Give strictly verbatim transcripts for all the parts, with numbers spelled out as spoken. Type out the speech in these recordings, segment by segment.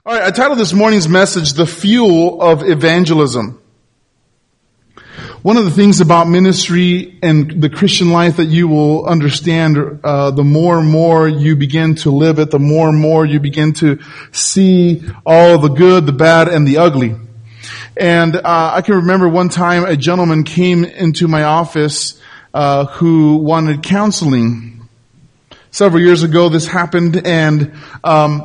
All right, I titled this morning's message, The Fuel of Evangelism. One of the things about ministry and the Christian life that you will understand, uh, the more and more you begin to live it, the more and more you begin to see all the good, the bad, and the ugly. And uh, I can remember one time a gentleman came into my office uh, who wanted counseling. Several years ago this happened, and um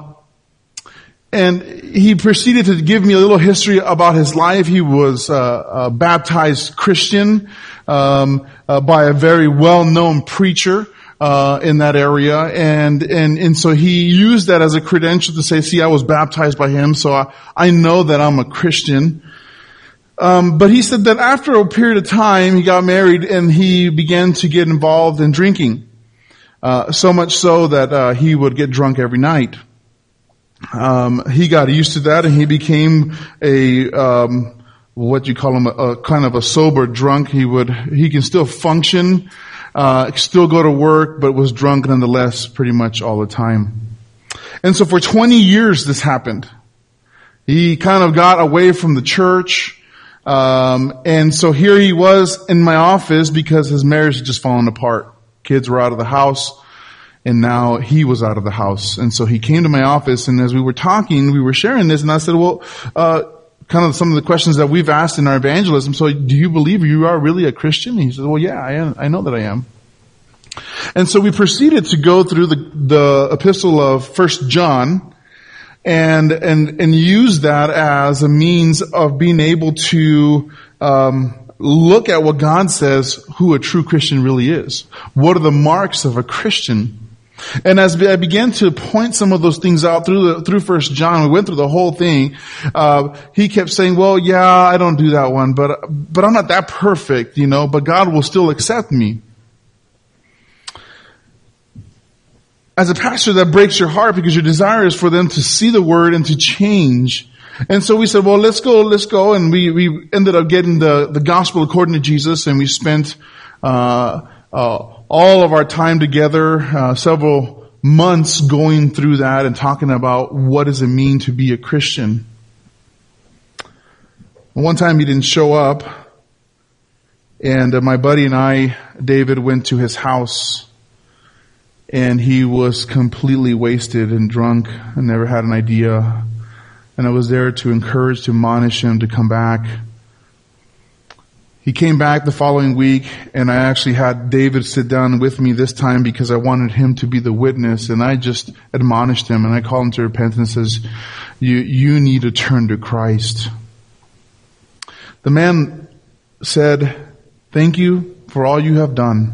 And he proceeded to give me a little history about his life. He was uh, a baptized Christian um, uh, by a very well-known preacher uh, in that area, and and and so he used that as a credential to say, "See, I was baptized by him, so I, I know that I'm a Christian." Um, but he said that after a period of time, he got married and he began to get involved in drinking, uh, so much so that uh, he would get drunk every night. Um, he got used to that, and he became a um, what you call him, a, a kind of a sober drunk. He would he can still function, uh, still go to work, but was drunk nonetheless, pretty much all the time. And so for twenty years, this happened. He kind of got away from the church, um, and so here he was in my office because his marriage had just fallen apart. Kids were out of the house. And now he was out of the house. And so he came to my office, and as we were talking, we were sharing this, and I said, well, uh, kind of some of the questions that we've asked in our evangelism. So do you believe you are really a Christian? And he said, well, yeah, I am. I know that I am. And so we proceeded to go through the, the epistle of First John and, and, and use that as a means of being able to, um, look at what God says who a true Christian really is. What are the marks of a Christian? And as I began to point some of those things out through the, through First John, we went through the whole thing. Uh, he kept saying, "Well, yeah, I don't do that one, but but I'm not that perfect, you know. But God will still accept me." As a pastor, that breaks your heart because your desire is for them to see the word and to change. And so we said, "Well, let's go, let's go." And we we ended up getting the the gospel according to Jesus, and we spent uh uh all of our time together, uh, several months going through that and talking about what does it mean to be a Christian. One time he didn't show up, and uh, my buddy and I, David, went to his house, and he was completely wasted and drunk and never had an idea. And I was there to encourage, to admonish him to come back. He came back the following week, and I actually had David sit down with me this time because I wanted him to be the witness, and I just admonished him, and I called him to repentance and says, you, you need to turn to Christ. The man said, "Thank you for all you have done,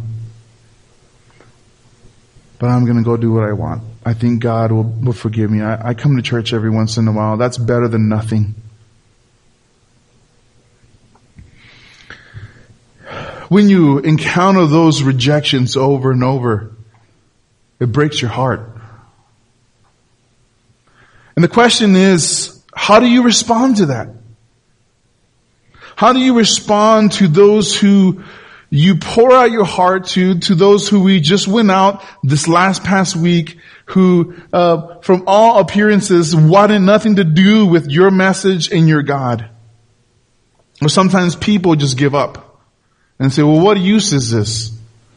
but I'm going to go do what I want. I think God will, will forgive me. I, I come to church every once in a while. That's better than nothing." When you encounter those rejections over and over, it breaks your heart. And the question is, how do you respond to that? How do you respond to those who you pour out your heart to, to those who we just went out this last past week, who, uh, from all appearances, wanted nothing to do with your message and your God? Or sometimes people just give up and say, well, what use is this?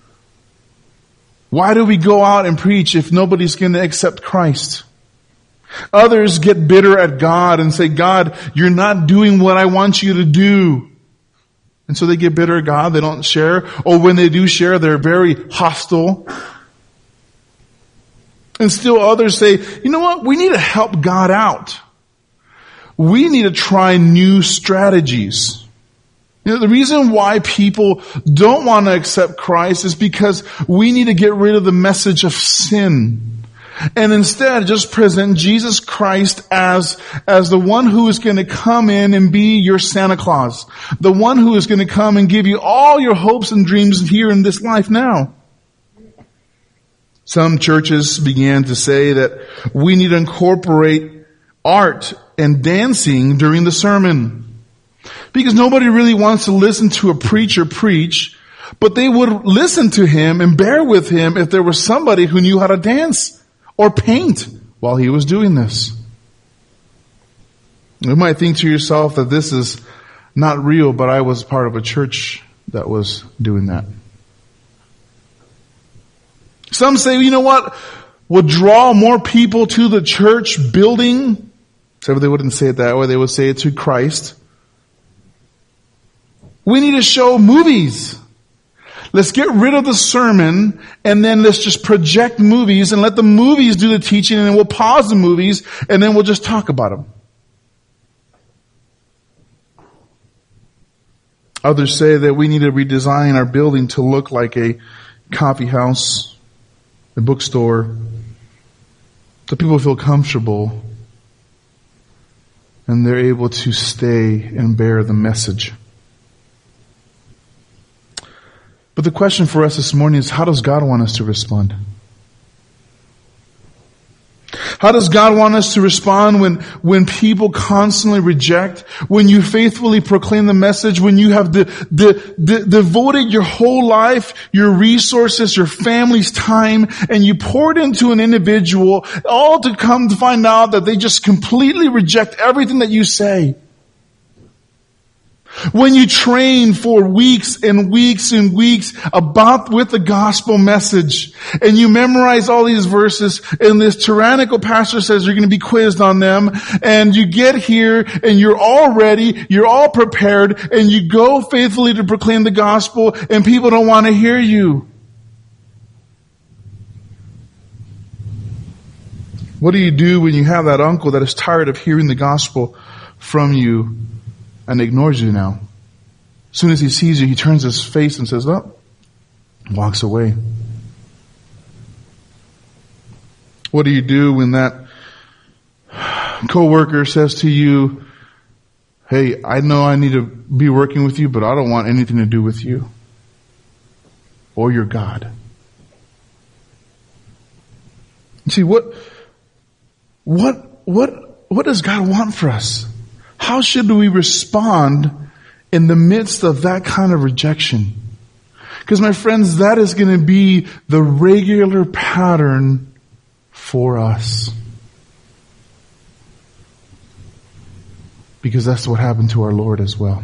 Why do we go out and preach if nobody's going to accept Christ? Others get bitter at God and say, God, you're not doing what I want you to do. And so they get bitter at God. They don't share. Or when they do share, they're very hostile. And still others say, you know what? We need to help God out. We need to try new strategies. You know, the reason why people don't want to accept Christ is because we need to get rid of the message of sin. And instead just present Jesus Christ as, as the one who is going to come in and be your Santa Claus. The one who is going to come and give you all your hopes and dreams here in this life now. Some churches began to say that we need to incorporate art and dancing during the sermon. Because nobody really wants to listen to a preacher preach, but they would listen to him and bear with him if there was somebody who knew how to dance or paint while he was doing this. You might think to yourself that this is not real, but I was part of a church that was doing that. Some say, you know what would draw more people to the church building? Except they wouldn't say it that way. They would say it to Christ. We need to show movies. Let's get rid of the sermon and then let's just project movies and let the movies do the teaching, and then we'll pause the movies and then we'll just talk about them. Others say that we need to redesign our building to look like a coffee house, a bookstore, so people feel comfortable and they're able to stay and bear the message. But the question for us this morning is, how does God want us to respond? How does God want us to respond when, when people constantly reject, when you faithfully proclaim the message, when you have de, de, de, devoted your whole life, your resources, your family's time, and you pour it into an individual, all to come to find out that they just completely reject everything that you say? When you train for weeks and weeks and weeks about with the gospel message, and you memorize all these verses, and this tyrannical pastor says you're going to be quizzed on them, and you get here and you're all ready, you're all prepared, and you go faithfully to proclaim the gospel, and people don't want to hear you. What do you do when you have that uncle that is tired of hearing the gospel from you and ignores you now? As soon as he sees you, he turns his face and says, oh, and walks away. What do you do when that coworker says to you, hey, I know I need to be working with you, but I don't want anything to do with you or your God? See, what, what, what, what does God want for us? How should we respond in the midst of that kind of rejection? Because, my friends, that is going to be the regular pattern for us. Because that's what happened to our Lord as well.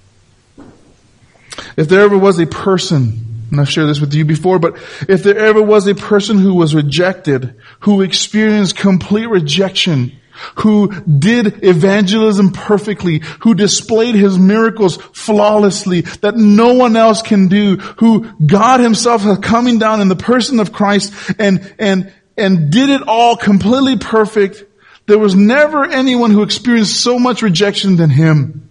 If there ever was a person, and I've shared this with you before, but if there ever was a person who was rejected, who experienced complete rejection, who did evangelism perfectly, who displayed his miracles flawlessly that no one else can do, who God himself is coming down in the person of Christ and, and, and did it all completely perfect, there was never anyone who experienced so much rejection than him.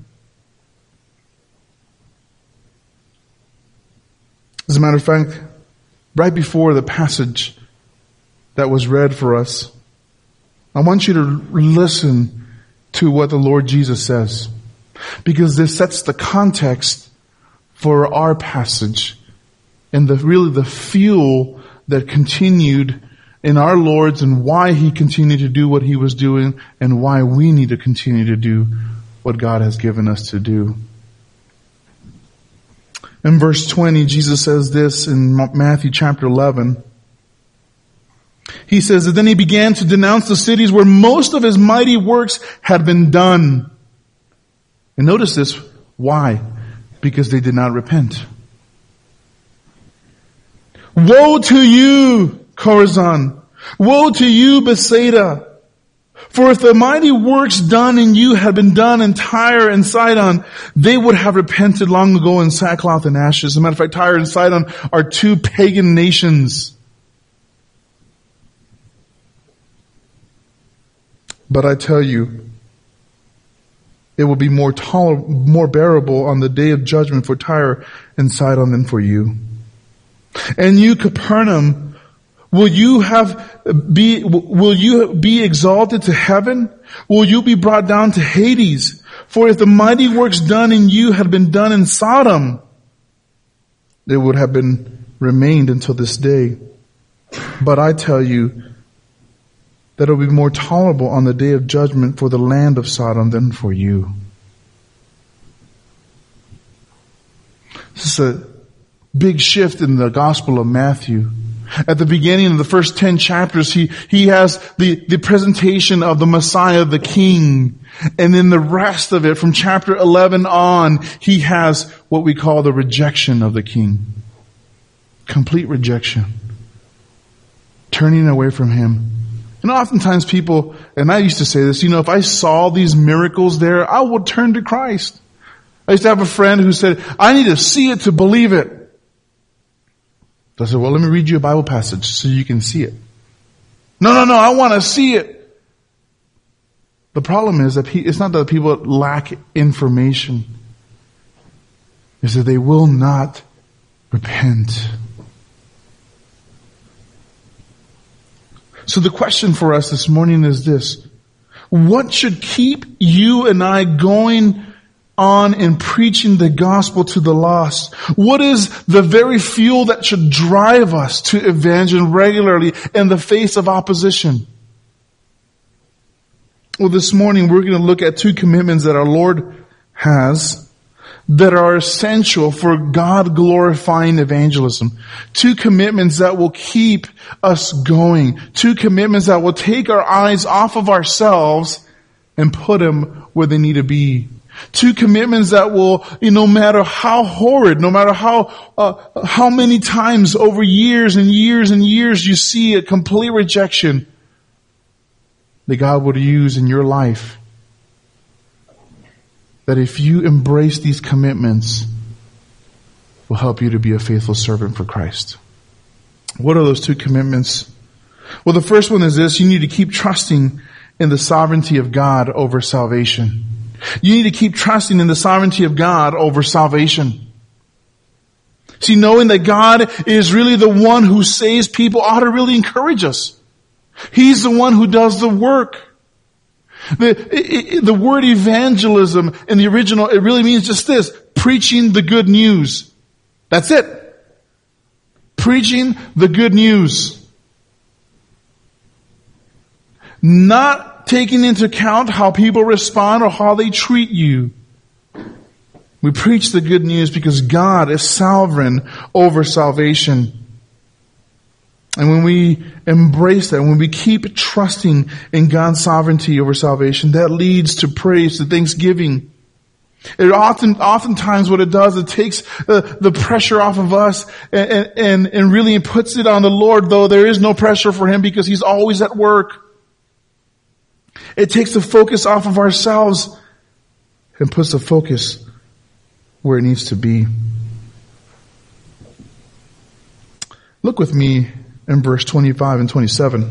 As a matter of fact, right before the passage that was read for us, I want you to listen to what the Lord Jesus says, because this sets the context for our passage and the really the fuel that continued in our Lord's, and why he continued to do what he was doing, and why we need to continue to do what God has given us to do. In verse twenty, Jesus says this in Matthew chapter eleven. He says that then he began to denounce the cities where most of his mighty works had been done. And notice this. Why? Because they did not repent. Woe to you, Chorazin! Woe to you, Bethsaida! For if the mighty works done in you had been done in Tyre and Sidon, they would have repented long ago in sackcloth and ashes. As a matter of fact, Tyre and Sidon are two pagan nations. But I tell you, it will be more toler- more bearable on the day of judgment for Tyre and Sidon than for you. And you, Capernaum, will you have be will you be exalted to heaven? Will you be brought down to Hades? For if the mighty works done in you had been done in Sodom, they would have been remained until this day. But I tell you that it will be more tolerable on the day of judgment for the land of Sodom than for you. This is a big shift in the Gospel of Matthew. At the beginning of the first ten chapters, he, he has the, the presentation of the Messiah, the King. And then the rest of it, from chapter eleven on, he has what we call the rejection of the King. Complete rejection. Turning away from him. And oftentimes people, and I used to say this, you know, if I saw these miracles there, I would turn to Christ. I used to have a friend who said, I need to see it to believe it. So I said, well, let me read you a Bible passage so you can see it. No, no, no, I want to see it. The problem is that he, it's not that people lack information. It's that they will not repent. So the question for us this morning is this. What should keep you and I going on in preaching the gospel to the lost? What is the very fuel that should drive us to evangelize regularly in the face of opposition? Well, this morning we're going to look at two commitments that our Lord has that are essential for God-glorifying evangelism. Two commitments that will keep us going. Two commitments that will take our eyes off of ourselves and put them where they need to be. Two commitments that will, you know, no matter how horrid, no matter how uh, how many times over years and years and years you see a complete rejection, that God would use in your life. That if you embrace these commitments, will help you to be a faithful servant for Christ. What are those two commitments? Well, the first one is this. You need to keep trusting in the sovereignty of God over salvation. You need to keep trusting in the sovereignty of God over salvation. See, knowing that God is really the one who saves people ought to really encourage us. He's the one who does the work. The, it, it, the word evangelism in the original, it really means just this, preaching the good news. That's it. Preaching the good news. Not taking into account how people respond or how they treat you. We preach the good news because God is sovereign over salvation. And when we embrace that, when we keep trusting in God's sovereignty over salvation, that leads to praise, to thanksgiving. It often, oftentimes what it does, it takes uh, the pressure off of us and, and, and really puts it on the Lord, though there is no pressure for Him because He's always at work. It takes the focus off of ourselves and puts the focus where it needs to be. Look with me in verse twenty-five and twenty-seven.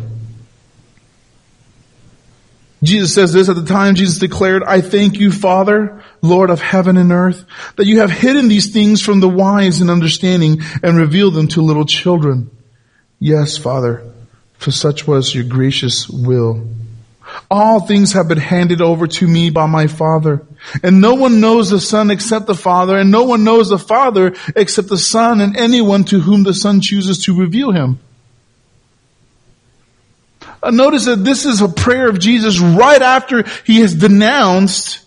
Jesus says this, at the time Jesus declared, I thank you, Father, Lord of heaven and earth, that you have hidden these things from the wise in understanding and revealed them to little children. Yes, Father, for such was your gracious will. All things have been handed over to me by my Father. And no one knows the Son except the Father, and no one knows the Father except the Son and anyone to whom the Son chooses to reveal Him. Uh, notice that this is a prayer of Jesus right after He has denounced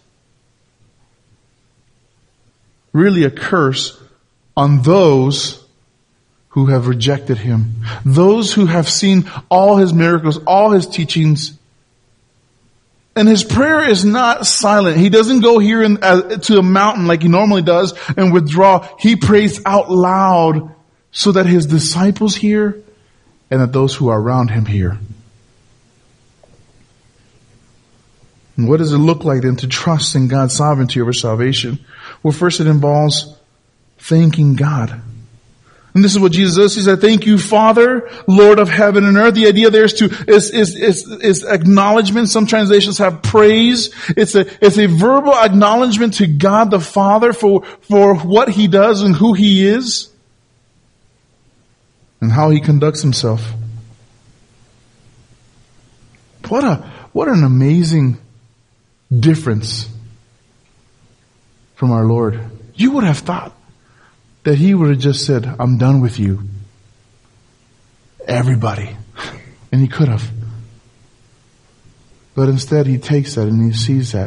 really a curse on those who have rejected Him. Those who have seen all His miracles, all His teachings. And His prayer is not silent. He doesn't go here in, uh, to a mountain like He normally does and withdraw. He prays out loud so that His disciples hear and that those who are around Him hear. And what does it look like then to trust in God's sovereignty over salvation? Well, first it involves thanking God. And this is what Jesus does. He said, thank you, Father, Lord of heaven and earth. The idea there is to, is, is, is, is acknowledgement. Some translations have praise. It's a, it's a verbal acknowledgement to God the Father for, for what He does and who He is and how He conducts Himself. What a, what an amazing difference from our Lord. You would have thought that He would have just said, I'm done with you. Everybody. And He could have. But instead He takes that and He sees that.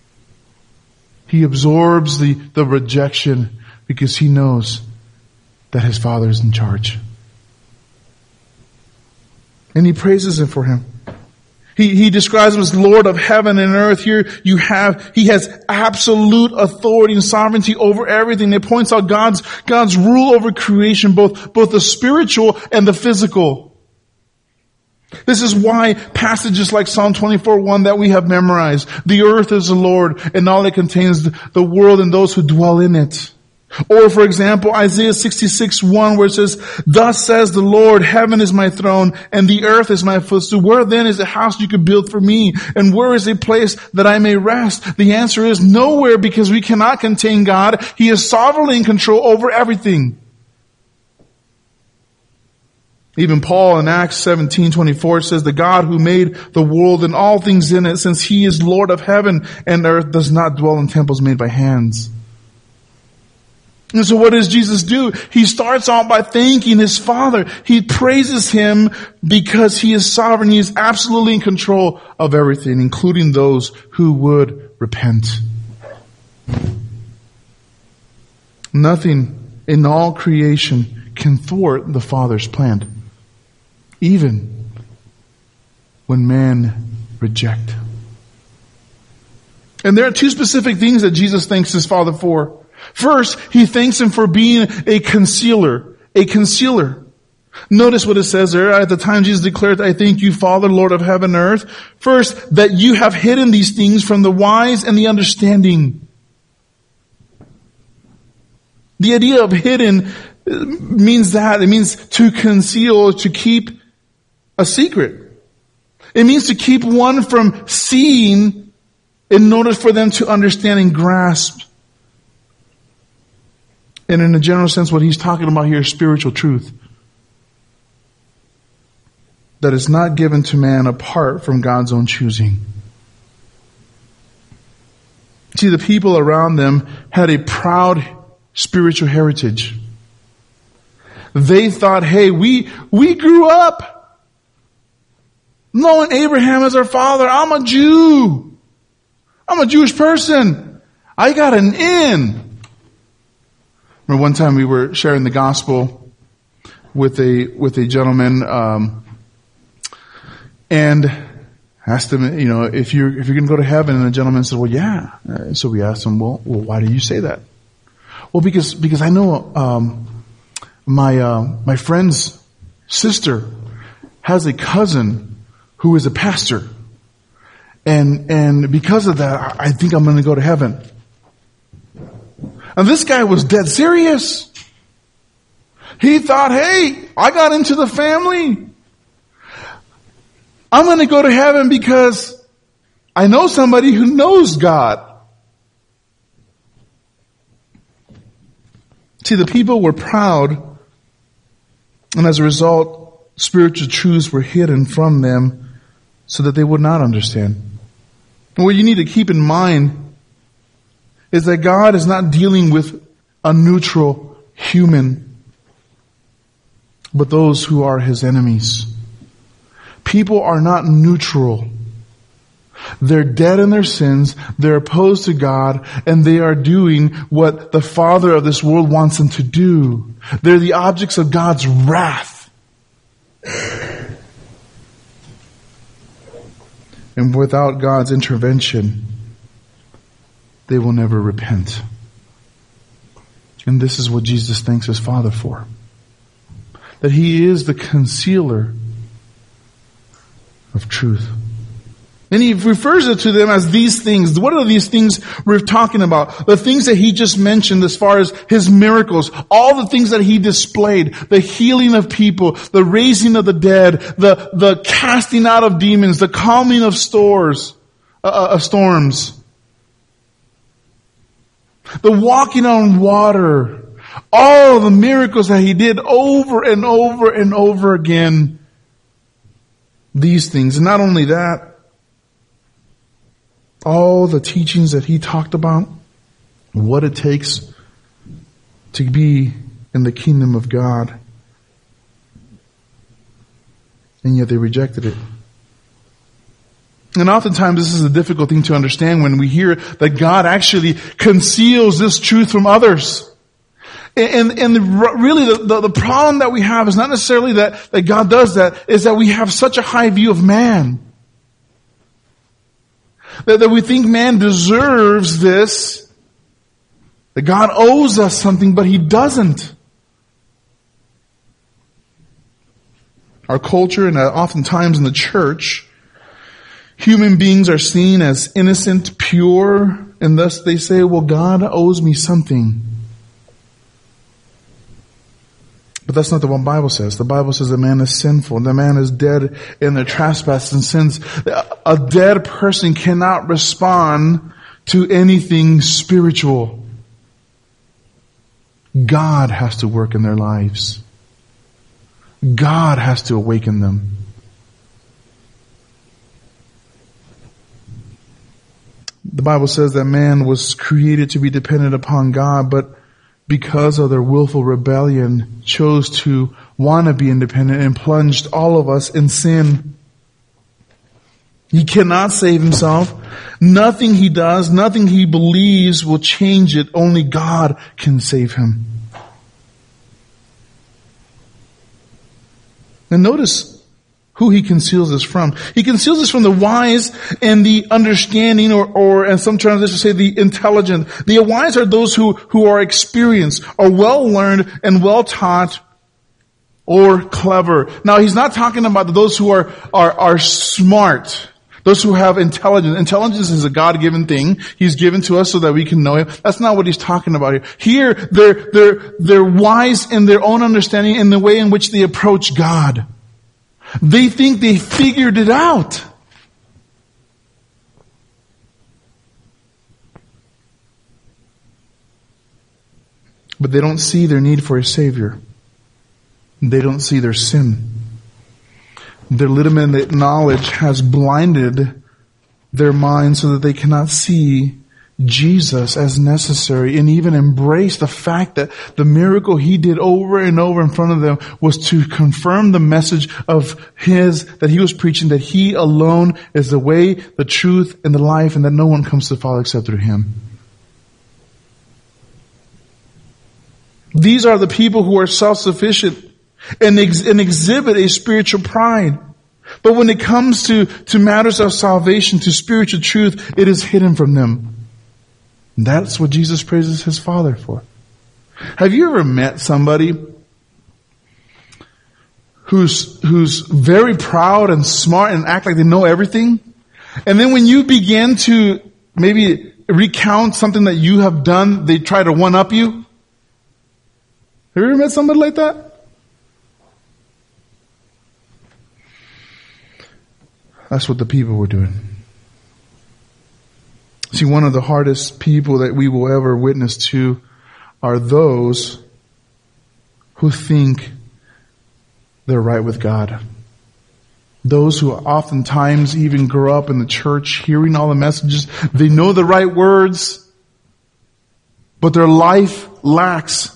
He absorbs the, the rejection because He knows that his Father is in charge. And he praises him for him. He, he describes him as Lord of heaven and earth. Here you have, he has absolute authority and sovereignty over everything. It points out God's, God's rule over creation, both, both the spiritual and the physical. This is why passages like Psalm twenty-four one that we have memorized, the earth is the Lord and all it contains, the world and those who dwell in it. Or, for example, Isaiah sixty-six one, where it says, thus says the Lord, heaven is my throne, and the earth is my footstool. Where then is a house you could build for me? And where is a place that I may rest? The answer is nowhere, because we cannot contain God. He is sovereignly in control over everything. Even Paul in Acts seventeen twenty-four says, the God who made the world and all things in it, since he is Lord of heaven and earth, does not dwell in temples made by hands. And so what does Jesus do? He starts out by thanking his Father. He praises him because he is sovereign. He is absolutely in control of everything, including those who would repent. Nothing in all creation can thwart the Father's plan, even when man reject. And there are two specific things that Jesus thanks his Father for. First, he thanks him for being a concealer, a concealer. Notice what it says there. At the time Jesus declared, I thank you, Father, Lord of heaven and earth. First, that you have hidden these things from the wise and the understanding. The idea of hidden means that. It means to conceal, to keep a secret. It means to keep one from seeing in order for them to understand and grasp. And in a general sense, what he's talking about here is spiritual truth that is not given to man apart from God's own choosing. See, the people around them had a proud spiritual heritage. They thought, hey, we, we grew up knowing Abraham as our father. I'm a Jew. I'm a Jewish person. I got an in. Remember one time we were sharing the gospel with a with a gentleman, um, and asked him, you know, if you're if you're going to go to heaven, and the gentleman said, well, yeah. Uh, so we asked him, well, well, why do you say that? Well, because because I know um, my uh, my friend's sister has a cousin who is a pastor, and and because of that, I think I'm going to go to heaven. And this guy was dead serious. He thought, hey, I got into the family. I'm going to go to heaven because I know somebody who knows God. See, the people were proud, and as a result, spiritual truths were hidden from them so that they would not understand. And what you need to keep in mind is that God is not dealing with a neutral human, but those who are his enemies. People are not neutral. They're dead in their sins, they're opposed to God, and they are doing what the father of this world wants them to do. They're the objects of God's wrath. And without God's intervention, they will never repent. And this is what Jesus thanks his Father for. That he is the concealer of truth. And he refers it to them as these things. What are these things we're talking about? The things that he just mentioned as far as his miracles. All the things that he displayed. The healing of people. The raising of the dead. The, the casting out of demons. The calming of stores, uh, of storms. The walking on water. All the miracles that he did over and over and over again. These things. And not only that, all the teachings that he talked about, what it takes to be in the kingdom of God. And yet they rejected it. And oftentimes this is a difficult thing to understand when we hear that God actually conceals this truth from others. And, and the, really the, the, the problem that we have is not necessarily that, that God does that, is that we have such a high view of man. That, that we think man deserves this, that God owes us something, but He doesn't. Our culture, and oftentimes in the church, human beings are seen as innocent, pure, and thus they say, well, God owes me something. But that's not the what the Bible says. The Bible says that man is sinful, and the man is dead in their trespasses and sins. A dead person cannot respond to anything spiritual. God has to work in their lives. God has to awaken them. The Bible says that man was created to be dependent upon God, but because of their willful rebellion, chose to want to be independent and plunged all of us in sin. He cannot save himself. Nothing he does, nothing he believes will change it. Only God can save him. And notice who he conceals this from. He conceals this from the wise and the understanding, or, or and some translations say the intelligent. The wise are those who, who are experienced, are well learned and well taught, or clever. Now he's not talking about those who are, are, are smart. Those who have intelligence. Intelligence is a God-given thing. He's given to us so that we can know Him. That's not what he's talking about here. Here, they're, they're, they're wise in their own understanding in the way in which they approach God. They think they figured it out. But they don't see their need for a Savior. They don't see their sin. Their limited knowledge has blinded their minds so that they cannot see Jesus as necessary and even embrace the fact that the miracle He did over and over in front of them was to confirm the message of His, that He was preaching, that He alone is the way, the truth, and the life, and that no one comes to the Father except through Him. These are the people who are self-sufficient and, ex- and exhibit a spiritual pride. But when it comes to, to matters of salvation, to spiritual truth, it is hidden from them. And that's what Jesus praises His Father for. Have you ever met somebody who's, who's very proud and smart and act like they know everything? And then when you begin to maybe recount something that you have done, they try to one-up you? Have you ever met somebody like that? That's what the people were doing. See, one of the hardest people that we will ever witness to are those who think they're right with God. Those who oftentimes even grow up in the church hearing all the messages. They know the right words, but their life lacks.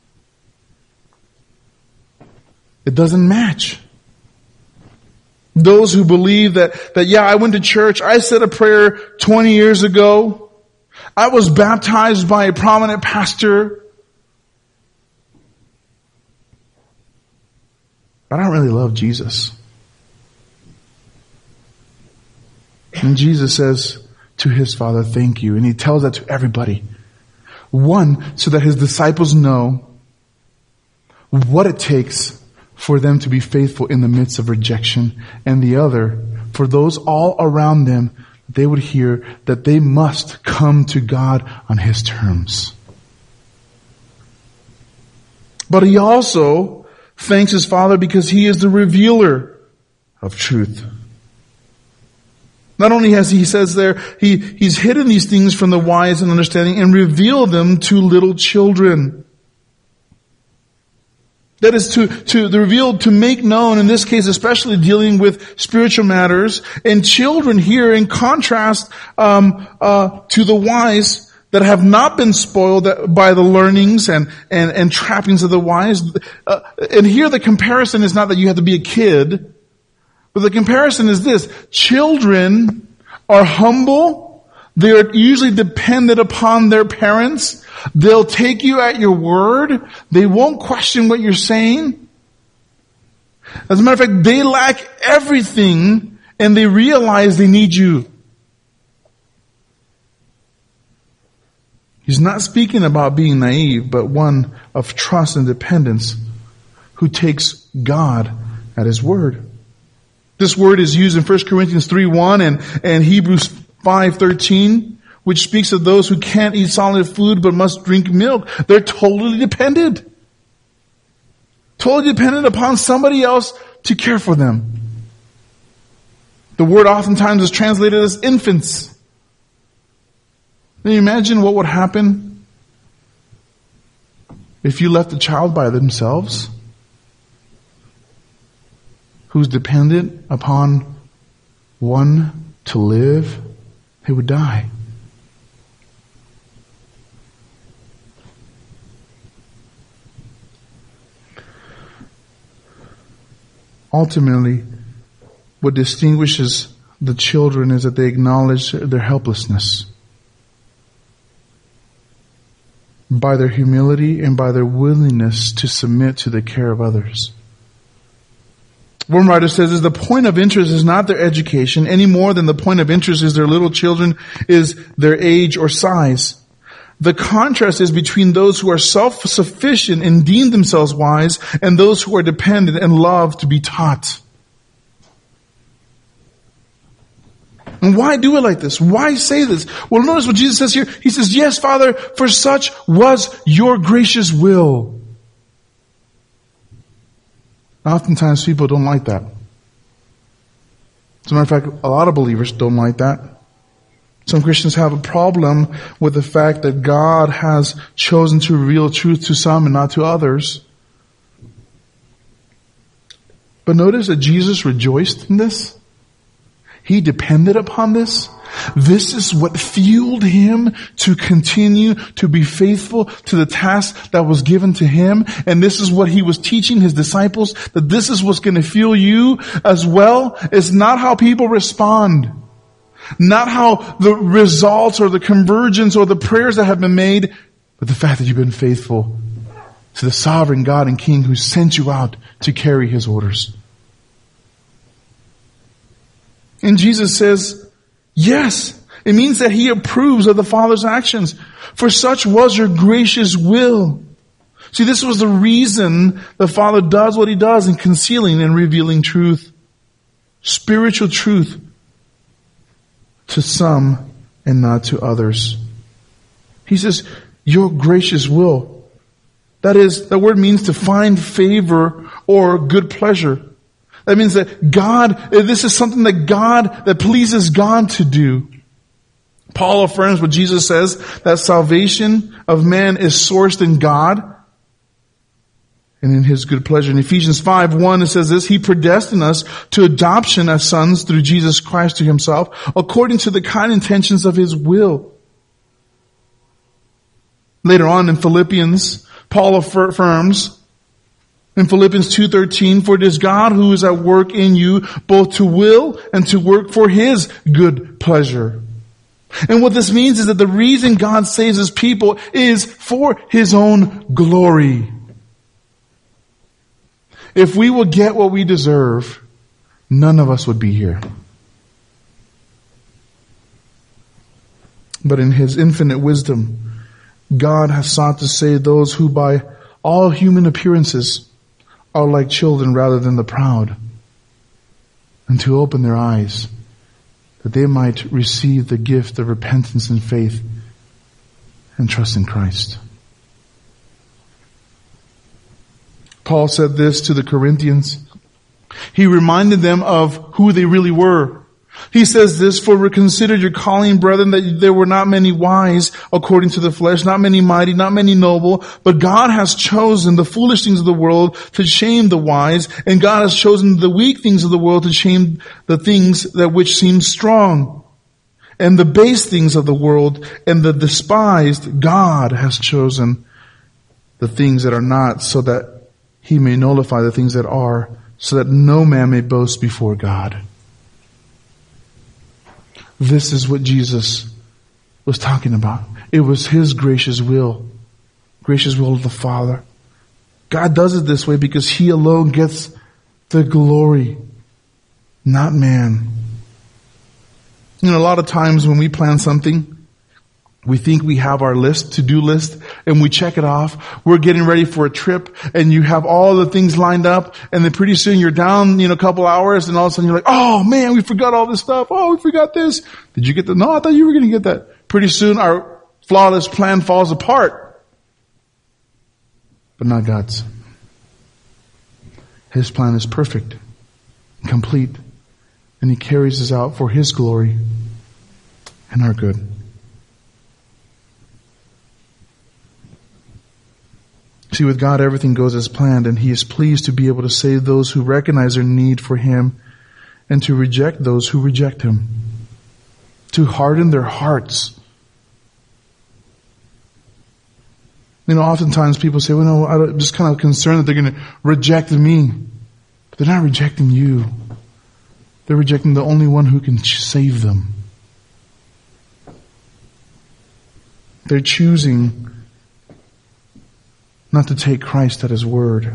It doesn't match. Those who believe that, that, yeah, I went to church, I said a prayer twenty years ago, I was baptized by a prominent pastor, but I don't really love Jesus. And Jesus says to His Father, thank you. And He tells that to everybody. One, so that His disciples know what it takes for them to be faithful in the midst of rejection. And the other, for those all around them, they would hear that they must come to God on His terms. But He also thanks His Father because He is the revealer of truth. Not only has He, he says there, he, He's hidden these things from the wise and understanding and revealed them to little children. That is to, to the revealed, to make known, in this case especially dealing with spiritual matters. And children here, in contrast um, uh, to the wise that have not been spoiled by the learnings and, and, and trappings of the wise. Uh, and here the comparison is not that you have to be a kid, but the comparison is this. Children are humble. They are usually dependent upon their parents. They'll take you at your word. They won't question what you're saying. As a matter of fact, they lack everything and they realize they need you. He's not speaking about being naive, but one of trust and dependence who takes God at His word. This word is used in First Corinthians three one and, and Hebrews five thirteen, which speaks of those who can't eat solid food but must drink milk. They're totally dependent. Totally dependent upon somebody else to care for them. The word oftentimes is translated as infants. Can you imagine what would happen if you left a child by themselves who's dependent upon one to live? They would die. Ultimately, what distinguishes the children is that they acknowledge their helplessness. By their humility and by their willingness to submit to the care of others. One writer says, is the point of interest is not their education any more than the point of interest is their little children is their age or size. The contrast is between those who are self-sufficient and deem themselves wise and those who are dependent and love to be taught. And why do it like this? Why say this? Well, notice what Jesus says here. He says, yes, Father, for such was your gracious will. Oftentimes people don't like that. As a matter of fact, a lot of believers don't like that. Some Christians have a problem with the fact that God has chosen to reveal truth to some and not to others. But notice that Jesus rejoiced in this. He depended upon this. This is what fueled him to continue to be faithful to the task that was given to him. And this is what he was teaching his disciples, that this is what's going to fuel you as well. It's not how people respond. Not how the results or the convergence or the prayers that have been made, but the fact that you've been faithful to the sovereign God and King who sent you out to carry His orders. And Jesus says, yes, it means that He approves of the Father's actions. For such was your gracious will. See, this was the reason the Father does what He does in concealing and revealing truth. Spiritual truth to some and not to others. He says, your gracious will. That is, that word means to find favor or good pleasure. That means that God, this is something that God, that pleases God to do. Paul affirms what Jesus says, that salvation of man is sourced in God and in His good pleasure. In Ephesians five one, it says this, He predestined us to adoption as sons through Jesus Christ to Himself, according to the kind intentions of His will. Later on in Philippians, Paul affirms, in Philippians two thirteen, for it is God who is at work in you, both to will and to work for His good pleasure. And what this means is that the reason God saves His people is for His own glory. If we would get what we deserve, none of us would be here. But in His infinite wisdom, God has sought to save those who by all human appearances are like children rather than the proud, and to open their eyes that they might receive the gift of repentance and faith and trust in Christ. Paul said this to the Corinthians. He reminded them of who they really were. He says this, for we consider your calling, brethren, that there were not many wise according to the flesh, not many mighty, not many noble, but God has chosen the foolish things of the world to shame the wise, and God has chosen the weak things of the world to shame the things that which seem strong. And the base things of the world and the despised, God has chosen the things that are not, so that He may nullify the things that are, so that no man may boast before God. This is what Jesus was talking about. It was His gracious will gracious will of the Father. God does it this way because He alone gets the glory, not man. You know, a lot of times when we plan something, we think we have our list, to-do list, and we check it off. We're getting ready for a trip, and you have all the things lined up, and then pretty soon you're down, you know, a couple hours, and all of a sudden you're like, oh man, we forgot all this stuff. Oh, we forgot this. Did you get that? No, I thought you were going to get that. Pretty soon our flawless plan falls apart. But not God's. His plan is perfect, complete, and He carries us out for His glory and our good. See, with God, everything goes as planned, and He is pleased to be able to save those who recognize their need for Him and to reject those who reject Him, to harden their hearts. You know, oftentimes people say, well, no, I'm just kind of concerned that they're going to reject me. But they're not rejecting you. They're rejecting the only one who can save them. They're choosing not to take Christ at His word.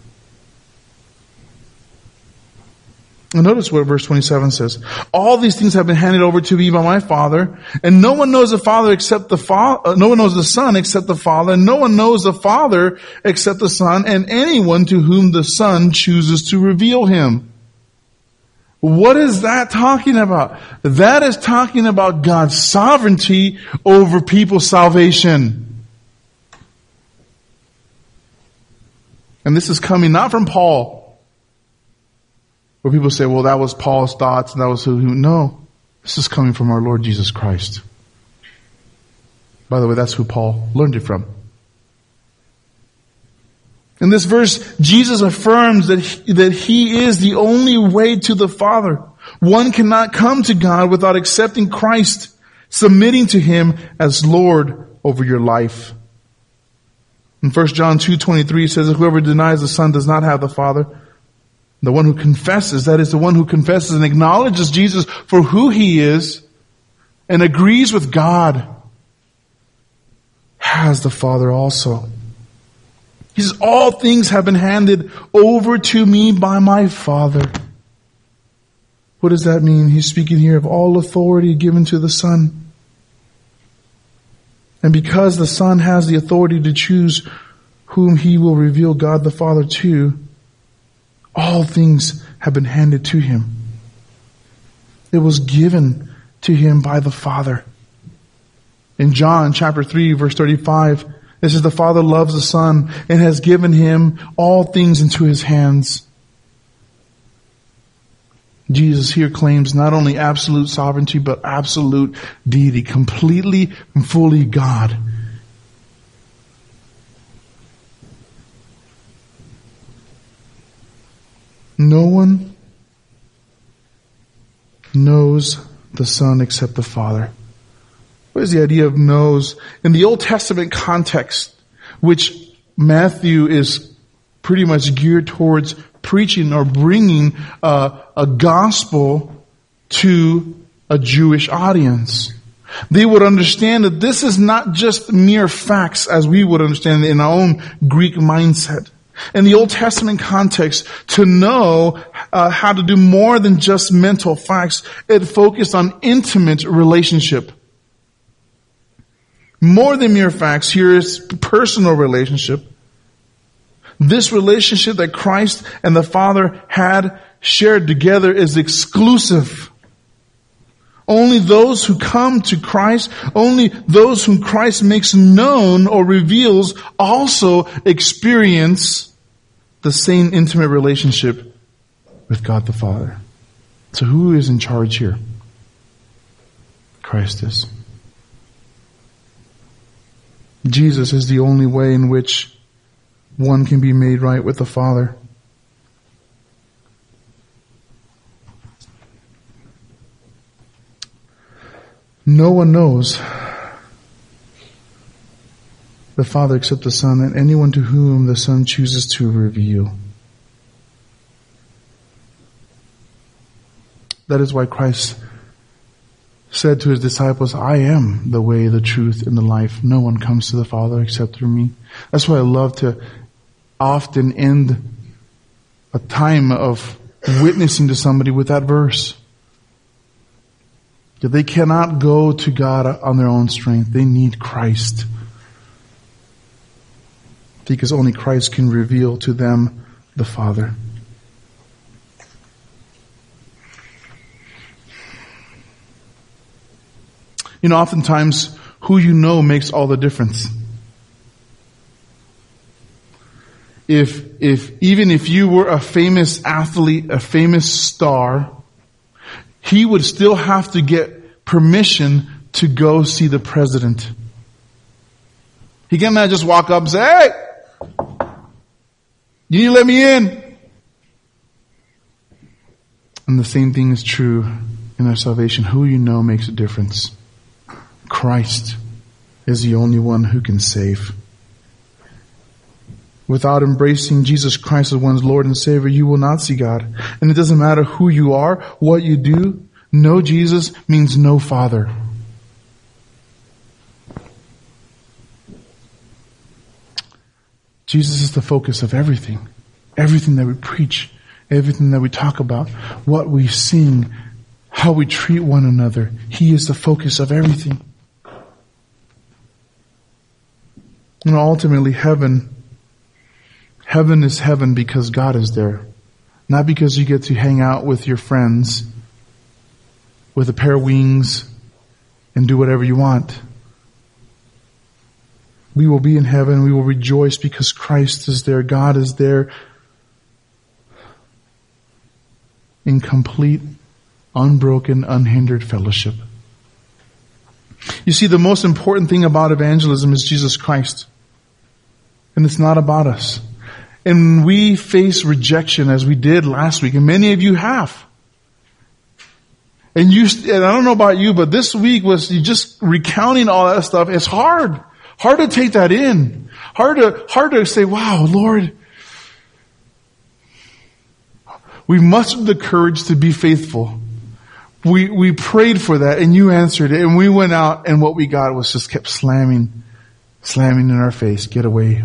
And notice what verse twenty-seven says. All these things have been handed over to me by my Father, and no one knows the Father except the Father, no one knows the Son except the Father, and no one knows the Father except the Son, and anyone to whom the Son chooses to reveal Him. What is that talking about? That is talking about God's sovereignty over people's salvation. And this is coming not from Paul, where people say, well, that was Paul's thoughts and that was who, who. No, this is coming from our Lord Jesus Christ. By the way, that's who Paul learned it from. In this verse, Jesus affirms that he, that He is the only way to the Father. One cannot come to God without accepting Christ, submitting to Him as Lord over your life. In First John two twenty-three, it says, whoever denies the Son does not have the Father. The one who confesses, that is the one who confesses and acknowledges Jesus for who He is and agrees with God, has the Father also. He says, all things have been handed over to me by my Father. What does that mean? He's speaking here of all authority given to the Son. And because the Son has the authority to choose whom He will reveal God the Father to, all things have been handed to Him. It was given to Him by the Father. In John chapter three, verse thirty-five, it says, the Father loves the Son and has given Him all things into His hands. Jesus here claims not only absolute sovereignty, but absolute deity, completely and fully God. No one knows the Son except the Father. What is the idea of knows? In the Old Testament context, which Matthew is pretty much geared towards preaching or bringing uh, a gospel to a Jewish audience, they would understand that this is not just mere facts as we would understand it in our own Greek mindset. In the Old Testament context, to know uh, how to do more than just mental facts, it focused on intimate relationship. More than mere facts, here is personal relationship. This relationship that Christ and the Father had shared together is exclusive. Only those who come to Christ, only those whom Christ makes known or reveals also experience the same intimate relationship with God the Father. So who is in charge here? Christ is. Jesus is the only way in which one can be made right with the Father. No one knows the Father except the Son, and anyone to whom the Son chooses to reveal. That is why Christ said to his disciples, I am the way, the truth, and the life. No one comes to the Father except through me. That's why I love to often end a time of witnessing to somebody with that verse. That they cannot go to God on their own strength. They need Christ. Because only Christ can reveal to them the Father. You know, oftentimes, who you know makes all the difference. If, if, even if you were a famous athlete, a famous star, he would still have to get permission to go see the president. He cannot just walk up and say, hey, you need to let me in. And the same thing is true in our salvation. Who you know makes a difference. Christ is the only one who can save. Without embracing Jesus Christ as one's Lord and Savior, you will not see God. And it doesn't matter who you are, what you do. No Jesus means no Father. Jesus is the focus of everything. Everything that we preach, everything that we talk about, what we sing, how we treat one another. He is the focus of everything. And ultimately, heaven, heaven is heaven because God is there. Not because you get to hang out with your friends with a pair of wings and do whatever you want. We will be in heaven. We will rejoice because Christ is there. God is there in complete, unbroken, unhindered fellowship. You see, the most important thing about evangelism is Jesus Christ. And it's not about us. And we face rejection as we did last week, and many of you have. And you, and I don't know about you, but this week was you just recounting all that stuff. It's hard. Hard to take that in. Hard to, hard to say, wow, Lord, we mustered the courage to be faithful. We, we prayed for that and you answered it, and we went out and what we got was just kept slamming, slamming in our face. Get away.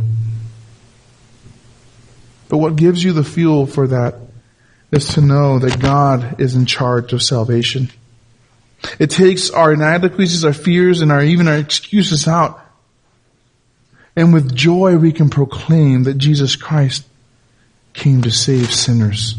But what gives you the fuel for that is to know that God is in charge of salvation. It takes our inadequacies, our fears, and our even our excuses out. And with joy we can proclaim that Jesus Christ came to save sinners.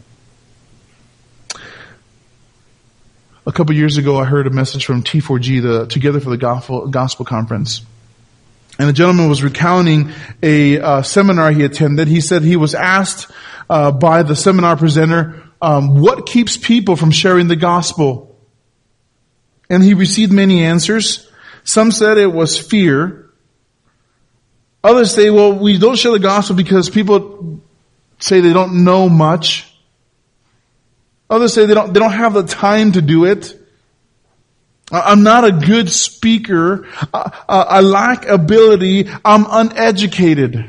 A couple years ago I heard a message from T four G, the Together for the Gospel, Gospel Conference. And a gentleman was recounting a uh, seminar he attended. He said he was asked uh, by the seminar presenter, um, what keeps people from sharing the gospel? And he received many answers. Some said it was fear. Others say, well, we don't share the gospel because people say they don't know much. Others say they don't, they don't have the time to do it. I'm not a good speaker. I, I lack ability. I'm uneducated.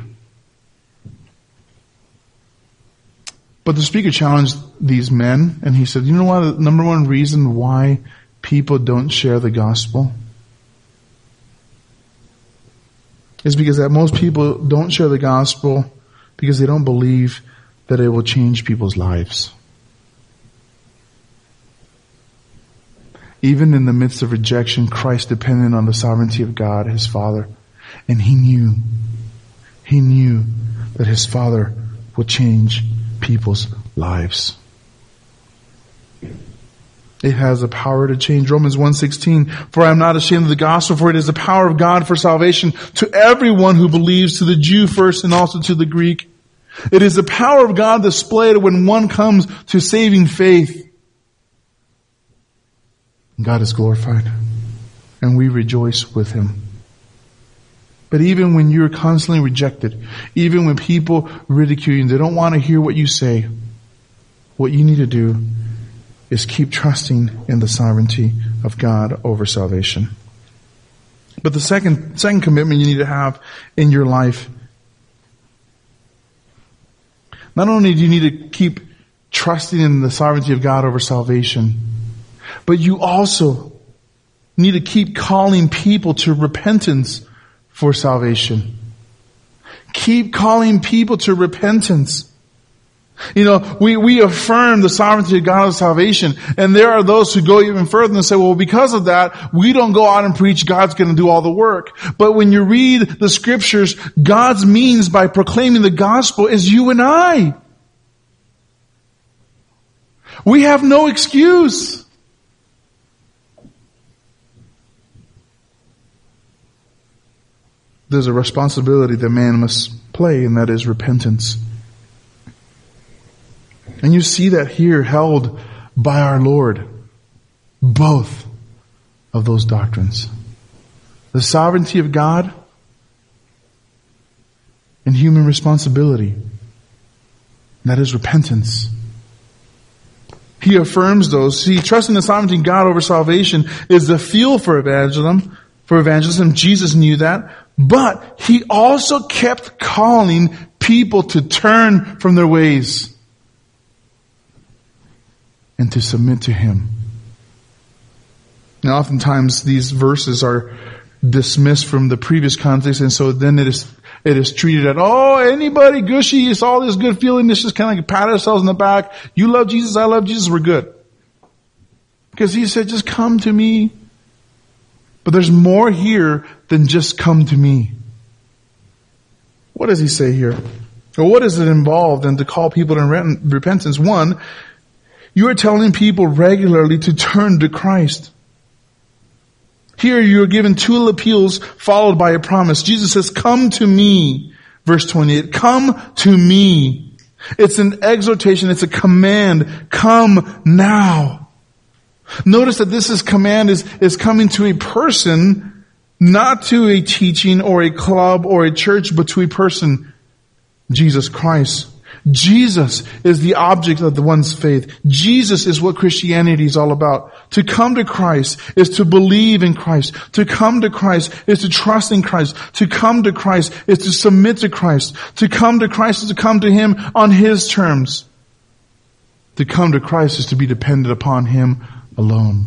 But the speaker challenged these men, and he said, you know what, the number one reason why people don't share the gospel is because that most people don't share the gospel because they don't believe that it will change people's lives. Even in the midst of rejection, Christ depended on the sovereignty of God, his Father. And he knew, he knew that his Father would change people's lives. It has the power to change. Romans one sixteen, for I am not ashamed of the gospel, for it is the power of God for salvation to everyone who believes, to the Jew first and also to the Greek. It is the power of God displayed when one comes to saving faith. God is glorified, and we rejoice with him. But even when you're constantly rejected, even when people ridicule you, they don't want to hear what you say, what you need to do is keep trusting in the sovereignty of God over salvation. But the second, second commitment you need to have in your life, not only do you need to keep trusting in the sovereignty of God over salvation, but you also need to keep calling people to repentance for salvation. Keep calling people to repentance. You know, we, we affirm the sovereignty of God of salvation, and there are those who go even further and say, well, because of that, we don't go out and preach, God's going to do all the work. But when you read the scriptures, God's means by proclaiming the gospel is you and I. We have no excuse. There's a responsibility that man must play, and that is repentance. And you see that here held by our Lord. Both of those doctrines. The sovereignty of God and human responsibility. And that is repentance. He affirms those. See, trusting the sovereignty of God over salvation is the fuel for evangelism. For evangelism, Jesus knew that. But He also kept calling people to turn from their ways and to submit to Him. Now, oftentimes these verses are dismissed from the previous context, and so then it is it is treated as, oh, anybody gushy, it's all this good feeling, it's just kind of like pat ourselves in the back. You love Jesus, I love Jesus, we're good. Because He said, just come to me. But there's more here than just come to me. What does He say here? Or what is it involved in to call people to repentance? One, you are telling people regularly to turn to Christ. Here you are given two appeals followed by a promise. Jesus says, come to me. Verse twenty-eight, come to me. It's an exhortation, it's a command. Come now. Notice that this is command is, is coming to a person, not to a teaching or a club or a church, but to a person, Jesus Christ. Jesus is the object of the one's faith. Jesus is what Christianity is all about. To come to Christ is to believe in Christ. To come to Christ is to trust in Christ. To come to Christ is to submit to Christ. To come to Christ is to come to Him on His terms. To come to Christ is to be dependent upon Him alone.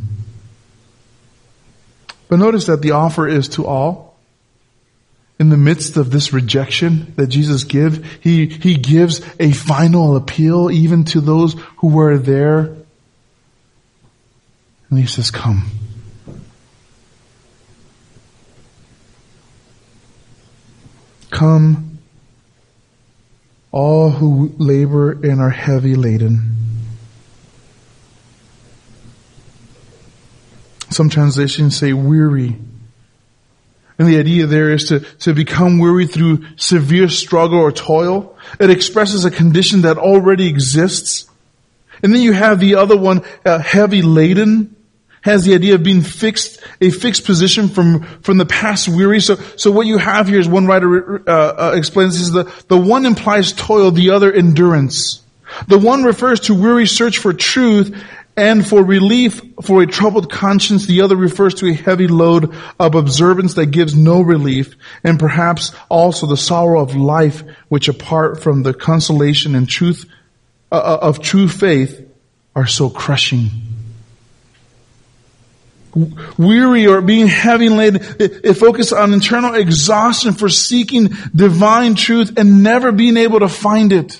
But notice that the offer is to all. In the midst of this rejection that Jesus gives, he, he gives a final appeal even to those who were there. And He says, come. Come, all who labor and are heavy laden. Some translations say weary. And the idea there is to, to become weary through severe struggle or toil. It expresses a condition that already exists. And then you have the other one, uh, heavy laden, has the idea of being fixed, a fixed position from, from the past weary. So, so what you have here is one writer, uh, uh explains is the, the one implies toil, the other endurance. The one refers to weary search for truth and for relief for a troubled conscience. The other refers to a heavy load of observance that gives no relief, and perhaps also the sorrow of life, which apart from the consolation and truth uh, of true faith are so crushing. Weary or being heavy laden, it, it focuses on internal exhaustion for seeking divine truth and never being able to find it.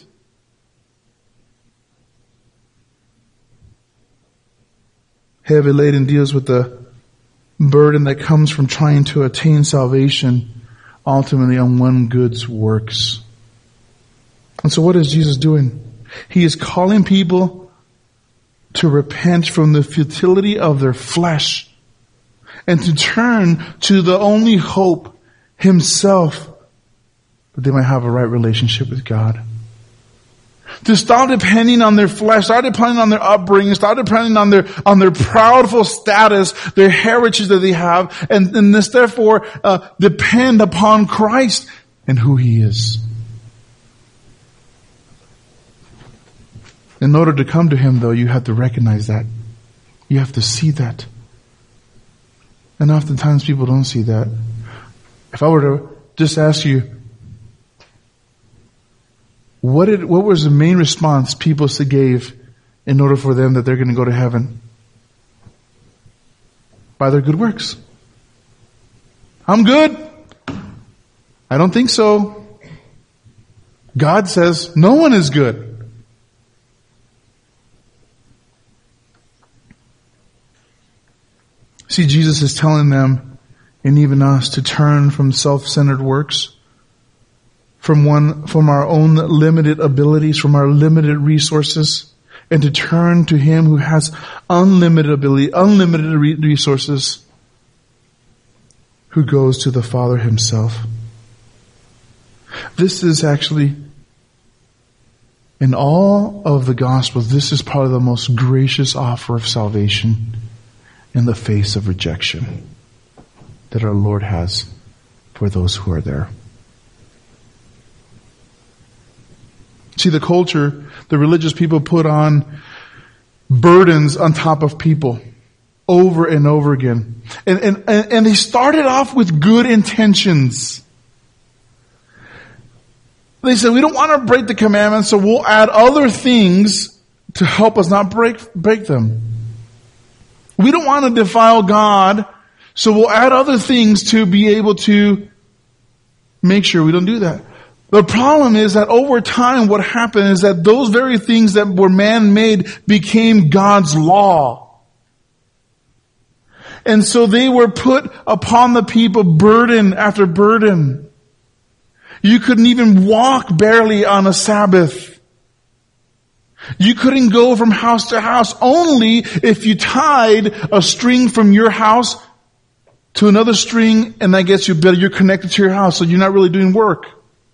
Heavy laden deals with the burden that comes from trying to attain salvation, ultimately on one good's works. And so what is Jesus doing? He is calling people to repent from the futility of their flesh and to turn to the only hope, Himself, that they might have a right relationship with God. To stop depending on their flesh, start depending on their upbringing, start depending on their on their proudful status, their heritage that they have, and, and this therefore uh, depend upon Christ and who He is. In order to come to Him, though, you have to recognize that. You have to see that. And oftentimes people don't see that. If I were to just ask you, What did, what was the main response people gave in order for them that they're going to go to heaven? By their good works. I'm good. I don't think so. God says no one is good. See, Jesus is telling them, and even us, to turn from self-centered works, from one, from our own limited abilities, from our limited resources, and to turn to Him who has unlimited ability, unlimited re- resources, who goes to the Father Himself. This is actually, in all of the Gospels, this is probably the most gracious offer of salvation in the face of rejection that our Lord has for those who are there. See, the culture, the religious people put on burdens on top of people over and over again. And, and, and they started off with good intentions. They said, we don't want to break the commandments, so we'll add other things to help us not break, break them. We don't want to defile God, so we'll add other things to be able to make sure we don't do that. The problem is that over time what happened is that those very things that were man-made became God's law. And so they were put upon the people burden after burden. You couldn't even walk barely on a Sabbath. You couldn't go from house to house only if you tied a string from your house to another string, and that gets you better. You're connected to your house, so you're not really doing work.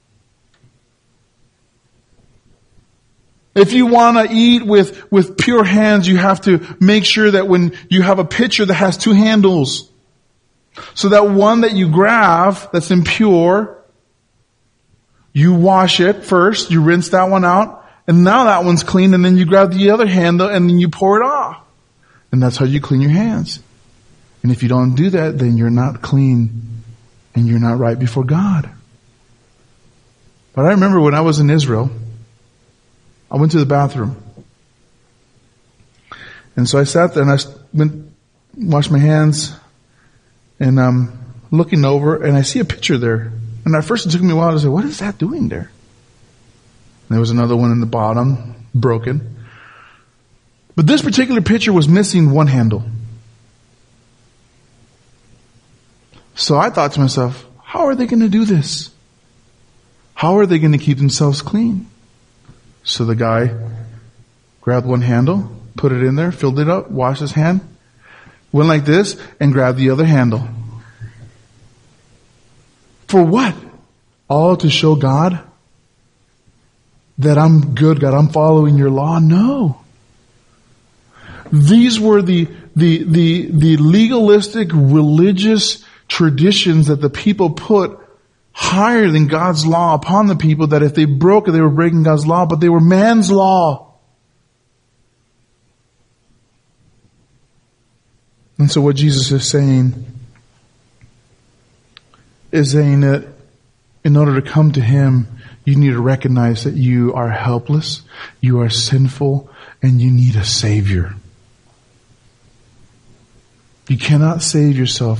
If you want to eat with, with pure hands, you have to make sure that when you have a pitcher that has two handles, so that one that you grab that's impure, you wash it first, you rinse that one out, and now that one's clean, and then you grab the other handle and then you pour it off. And that's how you clean your hands. And if you don't do that, then you're not clean and you're not right before God. But I remember when I was in Israel, I went to the bathroom. And so I sat there and I went, washed my hands, and I'm looking over and I see a picture there. And at first it took me a while to say, what is that doing there? And there was another one in the bottom, broken. But this particular picture was missing one handle. So I thought to myself, how are they going to do this? How are they going to keep themselves clean? So the guy grabbed one handle, put it in there, filled it up, washed his hand, went like this, and grabbed the other handle. For what? All to show God that I'm good, God, I'm following your law? No. These were the, the, the, the legalistic religious traditions that the people put higher than God's law upon the people, that if they broke it, they were breaking God's law, but they were man's law. And so what Jesus is saying is saying that in order to come to Him, you need to recognize that you are helpless, you are sinful, and you need a Savior. You cannot save yourself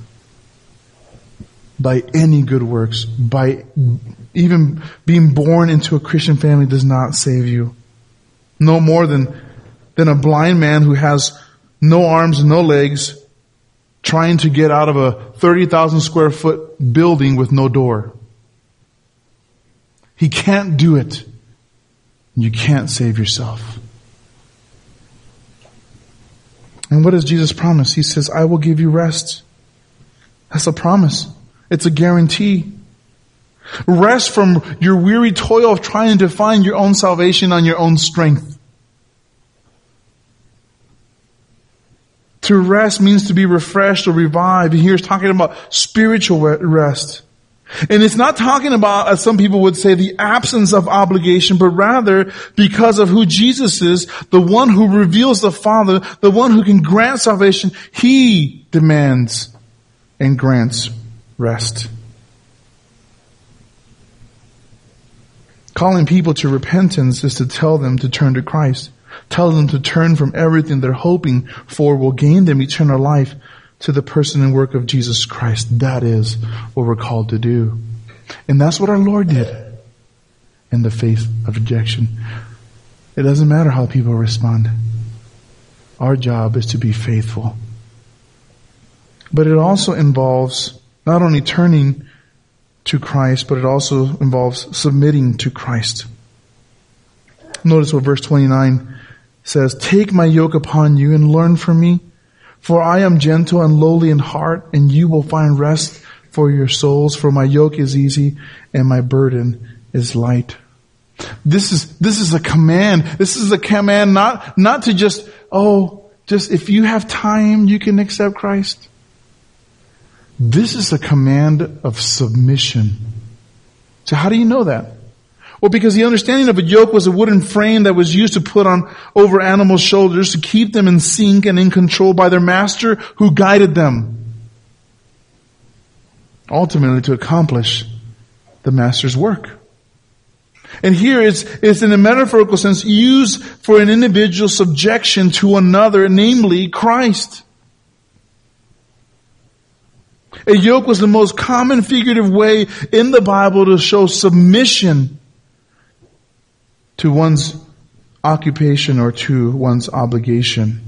by any good works. By even being born into a Christian family does not save you. No more than, than a blind man who has no arms and no legs trying to get out of a thirty thousand square foot building with no door. He can't do it. You can't save yourself. And what does Jesus promise? He says, I will give you rest. That's a promise. It's a guarantee. Rest from your weary toil of trying to find your own salvation on your own strength. To rest means to be refreshed or revived. And here it's talking about spiritual rest. And it's not talking about, as some people would say, the absence of obligation, but rather because of who Jesus is, the one who reveals the Father, the one who can grant salvation, He demands and grants rest. Calling people to repentance is to tell them to turn to Christ. Tell them to turn from everything they're hoping for will gain them eternal life to the person and work of Jesus Christ. That is what we're called to do. And that's what our Lord did in the face of rejection. It doesn't matter how people respond. Our job is to be faithful. But it also involves not only turning to Christ, but it also involves submitting to Christ. Notice what verse twenty-nine says, "Take my yoke upon you and learn from me, for I am gentle and lowly in heart, and you will find rest for your souls, for my yoke is easy and my burden is light." This is, this is a command. This is a command not, not to just, oh, just if you have time, you can accept Christ. This is a command of submission. So how do you know that? Well, because the understanding of a yoke was a wooden frame that was used to put on over animals' shoulders to keep them in sync and in control by their master who guided them, ultimately to accomplish the master's work. And here it's, it's in a metaphorical sense used for an individual subjection to another, namely Christ. A yoke was the most common figurative way in the Bible to show submission to one's occupation or to one's obligation.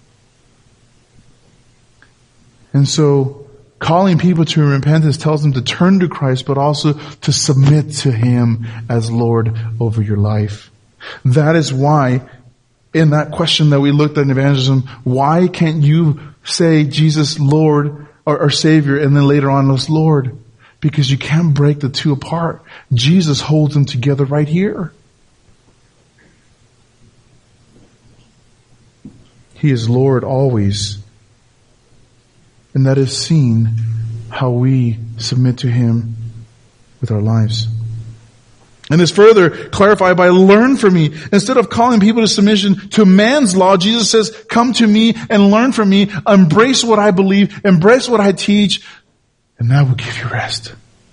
And so, calling people to repentance tells them to turn to Christ, but also to submit to Him as Lord over your life. That is why, in that question that we looked at in evangelism, why can't you say Jesus Lord or, or Savior and then later on as Lord? Because you can't break the two apart. Jesus holds them together right here. He is Lord always. And that is seen how we submit to Him with our lives. And it's further clarified by learn from me. Instead of calling people to submission to man's law, Jesus says, come to me and learn from me. Embrace what I believe. Embrace what I teach. And that will give you rest.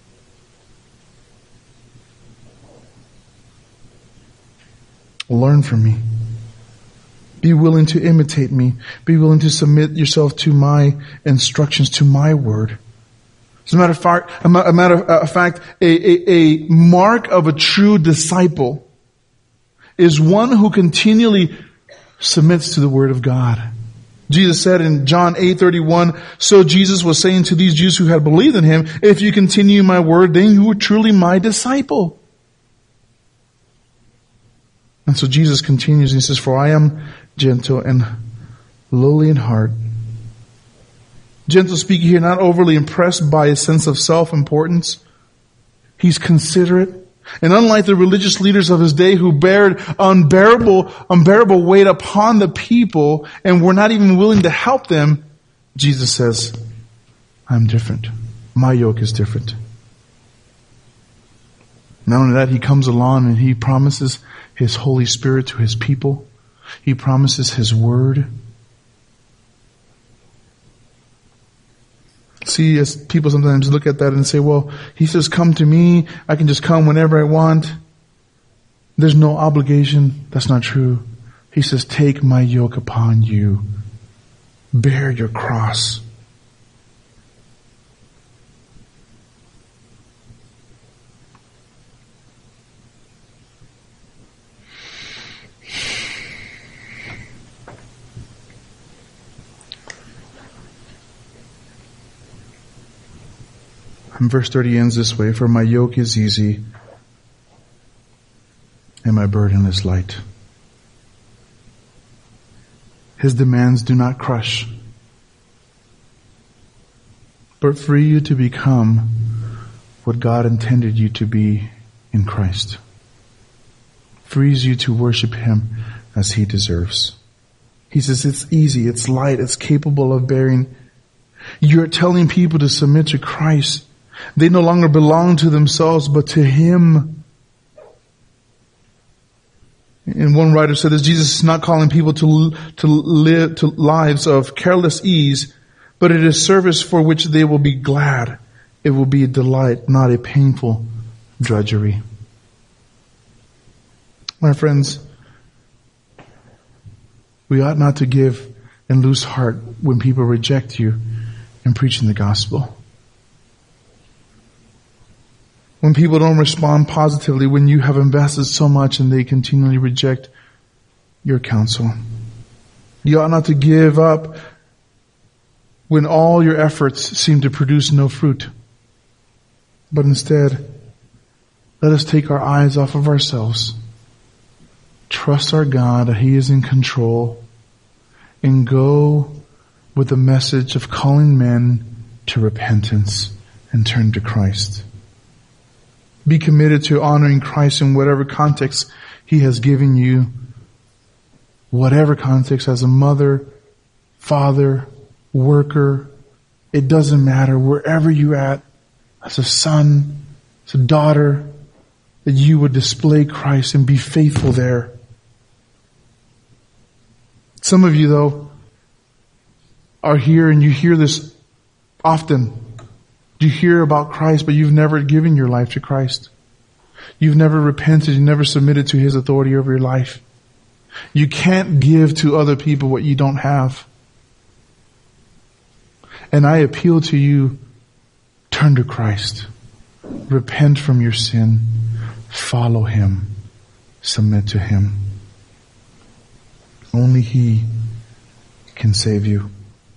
Learn from me. Be willing to imitate me. Be willing to submit yourself to my instructions, to my word. As a matter of fact, a matter of fact, a, a, a mark of a true disciple is one who continually submits to the word of God. Jesus said in John eight thirty-one, so Jesus was saying to these Jews who had believed in Him, if you continue my word, then you are truly my disciple. And so Jesus continues and He says, for I am gentle and lowly in heart. Gentle speaking here, not overly impressed by a sense of self-importance. He's considerate. And unlike the religious leaders of His day who bared unbearable, unbearable weight upon the people and were not even willing to help them, Jesus says, I'm different. My yoke is different. Not only that, He comes along and He promises His Holy Spirit to His people. He promises His word. See, as people sometimes look at that and say, well, He says, come to me. I can just come whenever I want. There's no obligation. That's not true. He says, take my yoke upon you. Bear your cross. And verse thirty ends this way, for my yoke is easy and my burden is light. His demands do not crush, but free you to become what God intended you to be in Christ. Frees you to worship Him as He deserves. He says it's easy, it's light, it's capable of bearing. You're telling people to submit to Christ. They no longer belong to themselves, but to Him. And one writer said this, Jesus is not calling people to, to live to lives of careless ease, but it is service for which they will be glad. It will be a delight, not a painful drudgery. My friends, we ought not to give and lose heart when people reject you and preaching the gospel. When people don't respond positively, when you have invested so much and they continually reject your counsel. You ought not to give up when all your efforts seem to produce no fruit. But instead, let us take our eyes off of ourselves. Trust our God that He is in control, and go with the message of calling men to repentance and turn to Christ. Be committed to honoring Christ in whatever context He has given you. Whatever context, as a mother, father, worker, it doesn't matter. Wherever you're at, as a son, as a daughter, that you would display Christ and be faithful there. Some of you, though, are here and you hear this often. You hear about Christ, but you've never given your life to Christ. You've never repented. You never submitted to His authority over your life. You can't give to other people what you don't have. And I appeal to you, turn to Christ. Repent from your sin. Follow Him. Submit to Him. Only He can save you.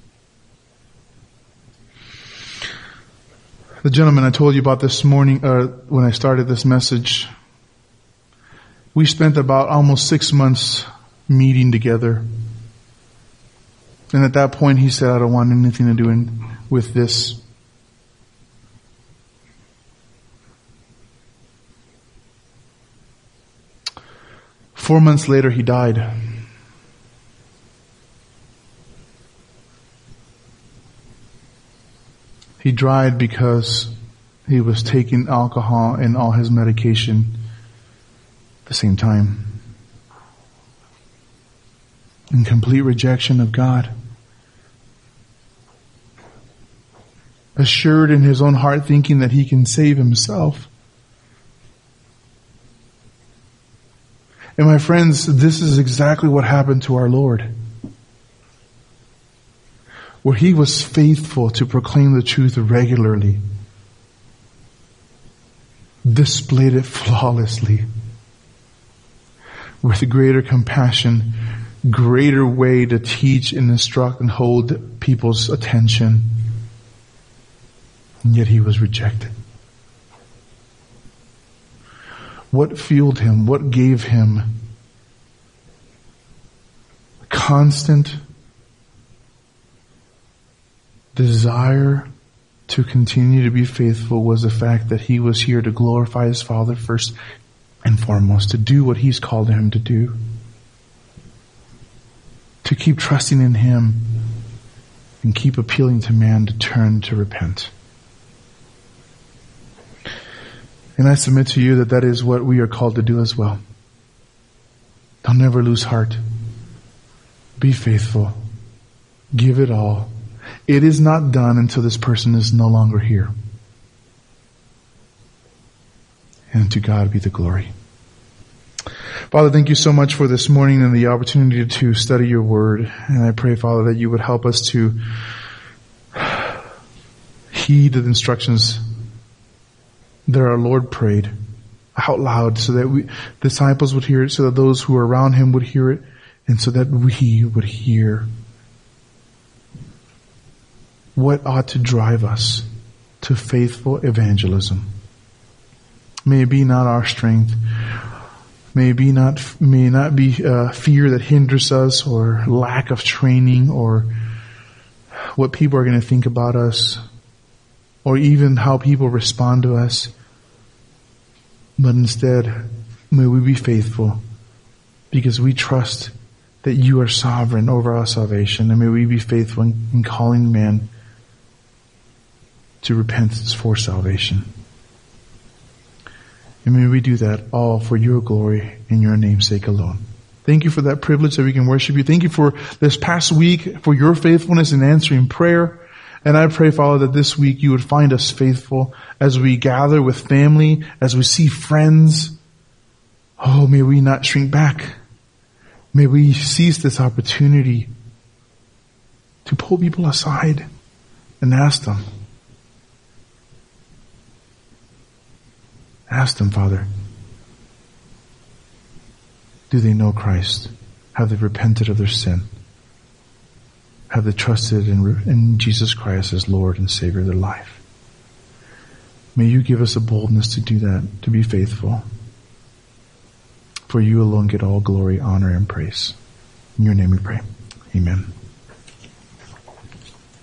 The gentleman I told you about this morning, uh, when I started this message, we spent about almost six months meeting together. And at that point he said, I don't want anything to do in, with this. Four months later he died. He died because he was taking alcohol and all his medication at the same time. In complete rejection of God. Assured in his own heart, thinking that he can save himself. And my friends, this is exactly what happened to our Lord. Where He was faithful to proclaim the truth regularly. Displayed it flawlessly. With greater compassion, greater way to teach and instruct and hold people's attention. And yet He was rejected. What fueled Him? What gave Him constant desire to continue to be faithful was the fact that He was here to glorify His Father first and foremost, to do what He's called Him to do. To keep trusting in Him and keep appealing to man to turn to repent. And I submit to you that that is what we are called to do as well. Don't ever lose heart. Be faithful. Give it all. It is not done until this person is no longer here. And to God be the glory. Father, thank you so much for this morning and the opportunity to study your word. And I pray, Father, that you would help us to heed the instructions that our Lord prayed out loud so that we, disciples would hear it, so that those who are around Him would hear it, and so that we would hear what ought to drive us to faithful evangelism. May it be not our strength. May it be not, may it not be uh, fear that hinders us, or lack of training, or what people are going to think about us, or even how people respond to us. But instead, may we be faithful because we trust that you are sovereign over our salvation. And may we be faithful in, in calling man to repentance for salvation. And may we do that all for your glory and your name's sake alone. Thank you for that privilege that we can worship you. Thank you for this past week, for your faithfulness in answering prayer. And I pray, Father, that this week you would find us faithful as we gather with family, as we see friends. Oh, may we not shrink back. May we seize this opportunity to pull people aside, And ask them. Ask them, Father, do they know Christ? Have they repented of their sin? Have they trusted in, in Jesus Christ as Lord and Savior of their life? May you give us a boldness to do that, to be faithful. For you alone get all glory, honor, and praise. In your name we pray. Amen.